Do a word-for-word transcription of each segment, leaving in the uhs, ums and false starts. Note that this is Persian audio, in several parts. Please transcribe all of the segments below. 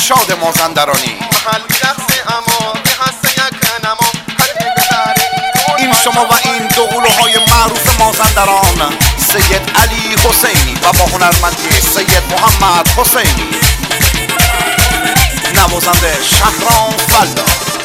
ارشاد مازندرانی. این شما و این دو قلوهای معروف مازندران، سید علی حسینی و با هنرمندی سید محمد حسینی، نوازنده شهرام فلا.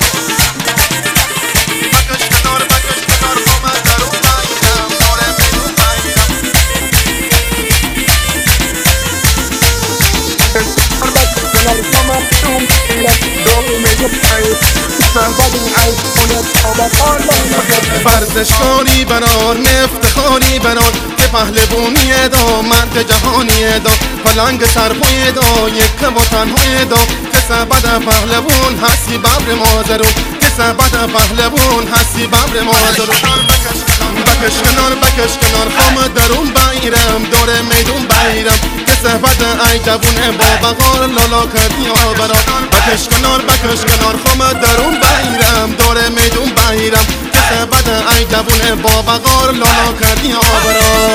ورزشکاری برار نفتخاری برار که پهلوانی دا مرد جهانی دا پلنگ سرپوی دا یک و تنهای دا که سبد پهلوان هستی ببر مازرون که سبد پهلوان هستی ببر مازرون. بکش کنار بکش کنار خام درون بیرم دور میدون بیرم که صحبت ای جوونه با بغار لالا کردی آبرا. بکش کنار بکش کنار خام درون بیرم دور میدون بیرم که صحبت ای جوونه با بغار لالا کردی آبرا.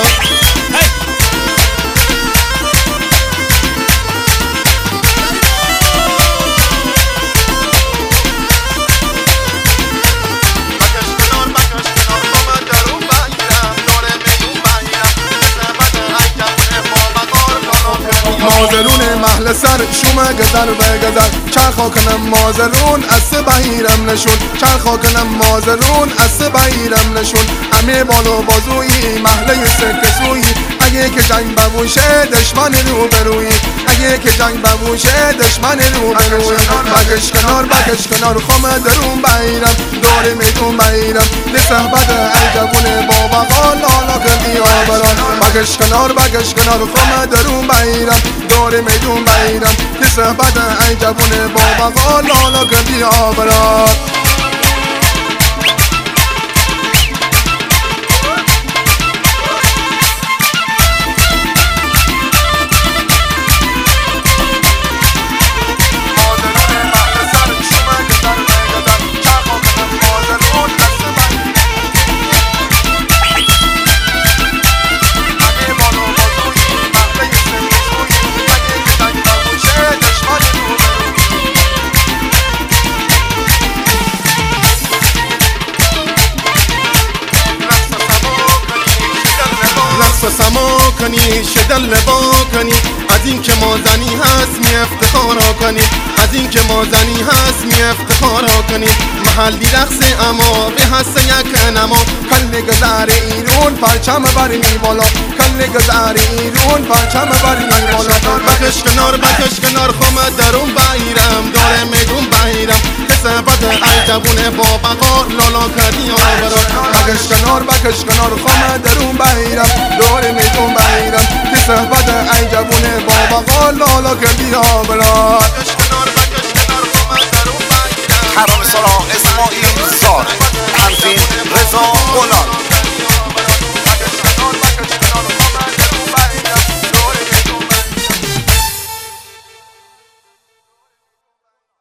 مازرون محل سر شومه گذر و گذر چرخا کنم مازرون از بهیرم نشون چرخا کنم مازرون از بهیرم نشون همه بالو بازویی محله سکسویی اگه که جنگ ببوشه دشمن رو برویی اگه که جنگ ببوشه دشمن رو برویی. بکش کنار بکش کنار خم درون بیرم دور میدون بیرم ده صحبت ای جوونه بابا قال لالا کردی آبران. بکش کنار بکش کنار خم درون بیرم دور میدون بیرم که صحبت ای جوونه بابا قال لالا کردی آبران. سما کنی شدل با کنی از این که ما زنی هست می افتخارا کنی از این که ما زنی هست می افتخارا کنی. محلی رقص اما به حس یک نما کل گذر ایرون پرچم برمی بالا کل گذر ایرون پرچم برمی بالا. بکش کنار بکش کنار خم درون بیرم دور میدون بیرم که صحبت ای جوونه با بقار لالا کردی آبرا. بکش کنار بکش کنار خم درون بیرم دور میدون بیرم که صحبت ای جوونه با بقار لالا کردی آبرا.